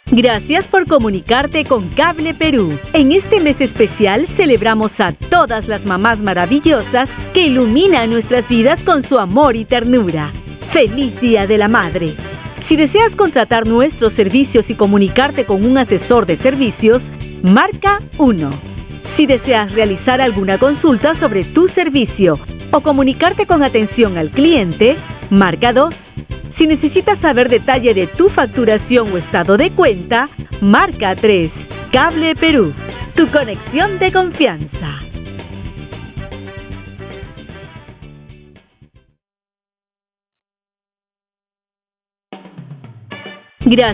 Gracias por comunicarte con Cable Perú. En este mes especial celebramos a todas las mamás maravillosas que iluminan nuestras vidas con su amor y ternura. ¡Feliz Día de la Madre! Si deseas contratar nuestros servicios y comunicarte con un asesor de servicios, marca 1. Si deseas realizar alguna consulta sobre tu servicio o comunicarte con atención al cliente, marca 2. Si necesitas saber detalle de tu facturación o estado de cuenta, marca 3. Cable Perú, tu conexión de confianza. Gracias.